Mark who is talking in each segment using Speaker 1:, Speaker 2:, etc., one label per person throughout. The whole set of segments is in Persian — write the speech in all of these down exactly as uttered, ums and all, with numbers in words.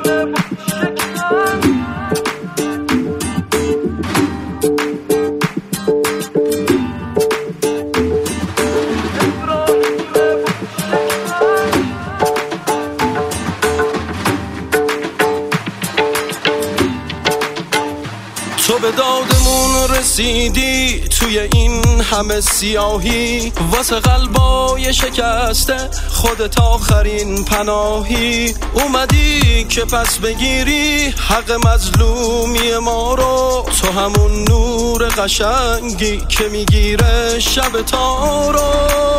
Speaker 1: تو به دادمون رسیدی توی این همه سیاهی، واسه قلبای شکسته خودت آخرین پناهی. اومدی که پس بگیری حق مظلومی ما رو، تو همون نور قشنگی که میگیره شب تا رو.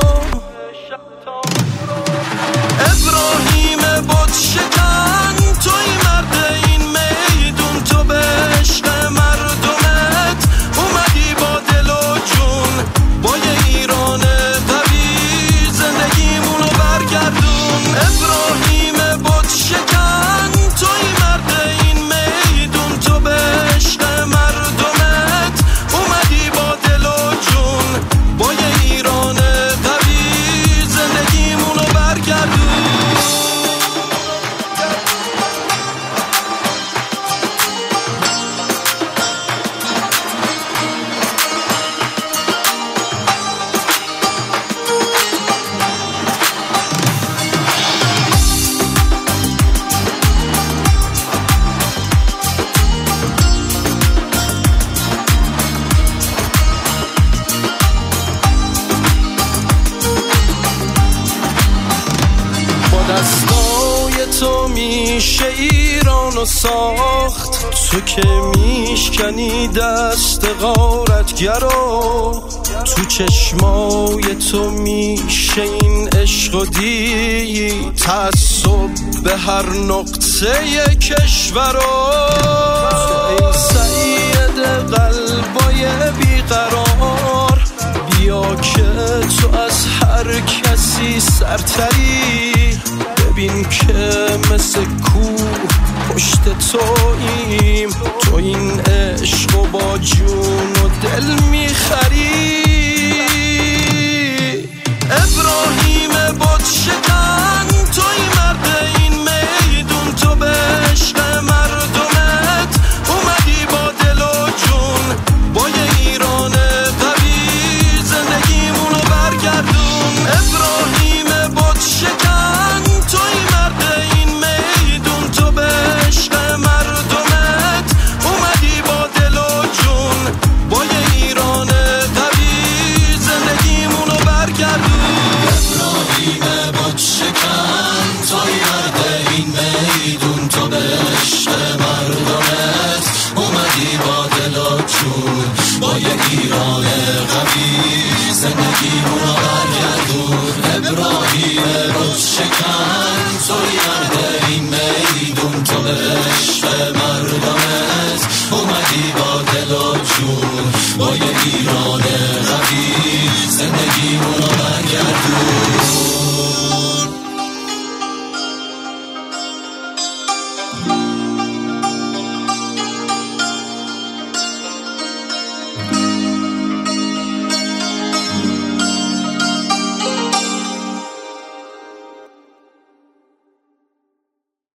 Speaker 1: ابراهیم بت شکن توی مرد این میدون، تو به عشق مردمت اومدی با دل و جون، با یه ایران قوی زندگیمونو برگردون. ابراهیم بت شکن توی مرد این میدون، تو به عشق مردمت اومدی با دل و جون، با یه ایران قوی زندگیمونو برگردون. دستای تو میشه ایرانو ساخت، تو که میشکنی دست غارتگرو. تو چشمای تو میشه این عشق و دی تعصب به هر نقطه کشورو. ای سید قلبای بیقرار، بیا که تو از هر کسی سرتری. ببین که مثل کوه پشت توییم، تو این عشق و با جون و دل میخری. ابراهیم بت شکن توی مرد این میدون، تو به عشق مردمت اومدی با دل و جون، با یه ایران قوی زندگیمونو برگردون. ابراهیم بت شکن توی مرد این میدون، تو به عشق مردمت اومدی با دل و جون، با یه ایران قوی زندگیمونو برگردون.
Speaker 2: ابراهیم بت شکن توی مرد این میدون، تو به عشق مردمت اومدی با دل و جون، با یه ایران قوی زندگیمونو برگردون. ابراهیم بت شکن توی مرد این میدون، تو به عشق مردمت اومدی با دل و جون، با یه ایران قوی زندگیمونو